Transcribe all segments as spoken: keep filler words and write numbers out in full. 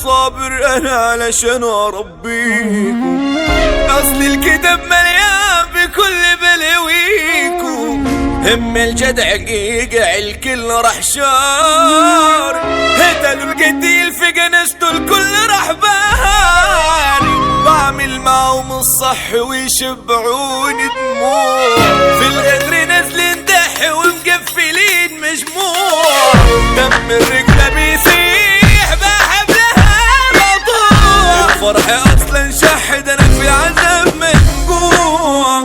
صابر انا علشان اربيكم، اصل الكتاب مليان بكل بلاويكم. هم الجدع قيقع الكل راح شار، هدلوا القتيل في جنازته الكل راح بار. بعمل معهم الصح ويشبعوني دموع، في الغدر نازلين دح ومقفلين مجموع. دم الرجلة بيسيح بحبلها مقطوع، الفرح اصلا شحد انا في عذاب من جوع.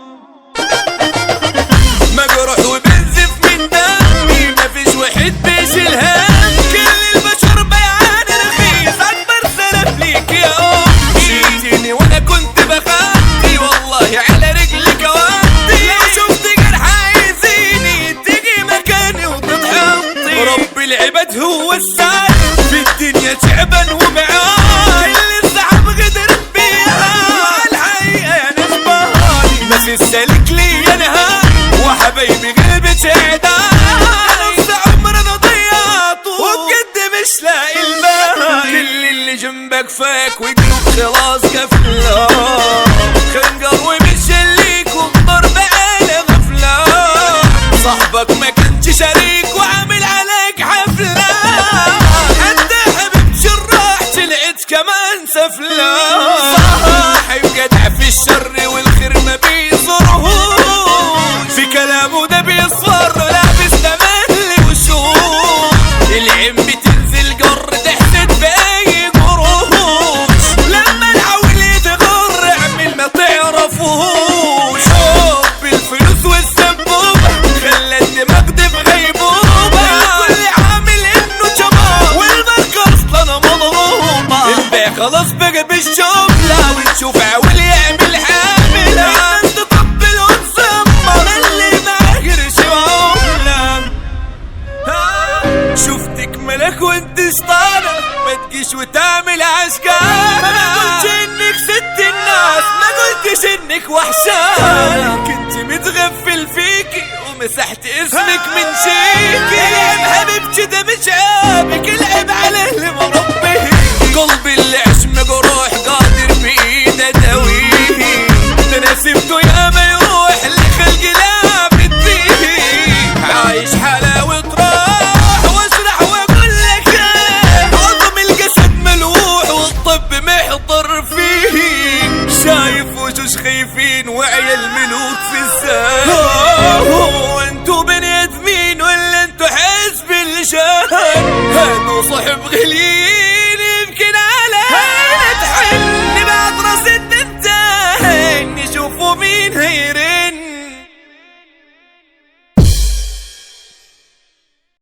مجروح وبنزف من دمي مفيش واحد بيشيل هم، كل البشر بيعاني رخيص اكبر سلف ليك يا امي. شلتيني وانا كنت بخاطي والله على رجلك وقتي، لو شفت جرح عايزيني تيجي مكاني وتتحطي. رب العباد هو السعد في الدنيا تعبان وبعاني، اللي الصعب غدرت بيها الحقيقة يا نسباني. بس السالك لي انا وحبايبي قلبي تعداني، نص عمر انا ضيعته وبجد مش لاقي الماء. كل اللي جنبك فاك وقلوب خلاص قفلة، خنجر ومش ليك والضرب على غفلة. صاحبك ما كنتش شريك وعامل عليك حفلة، حتى حبيبتي الراح طلعت كمان سفلة. صاحب جدع في الشر والخير ما بيزورهوش، في كلامه ده بيصفر لابس تملي وشوش. العين بتنزل جر تحسد باي جروش، لما العول يتغر اعمل ما تعرفوش. حب الفلوس والسبوبة خلى الدماغ دي بغيبوبة، كل عامل انه شباب والماركة اصلا مضروبة. البيع خلاص بقى بالشغلة وتشوف عول يعمل حاملة، انت تطبل وتسمر اللي معاه قرش وعملة. شفتك ملك وانت شطانة ما تجيش وتعمل عشقانة، ما قلتش انك ست الناس ما قلتش انك وحشانة. كنت متغفل فيكي ومسحت اسمك من شيكي، العب حبيبتي ده مش عيبك، العب على اللي مربيه. قلبي اللي عش مجروح قادر بايده داويه، ده انا سبته يا ما يروح لخلق لابد بيه. عايش حلاوة راح واشرح واقول لك عظم الجسد ملوح والطب محضر فيه. شايف وشوش خايفين وعيال ملوك في الزاد، انتو بني ادمين ولا انتو حزب اللي شاهد؟ هادو صاحب غليل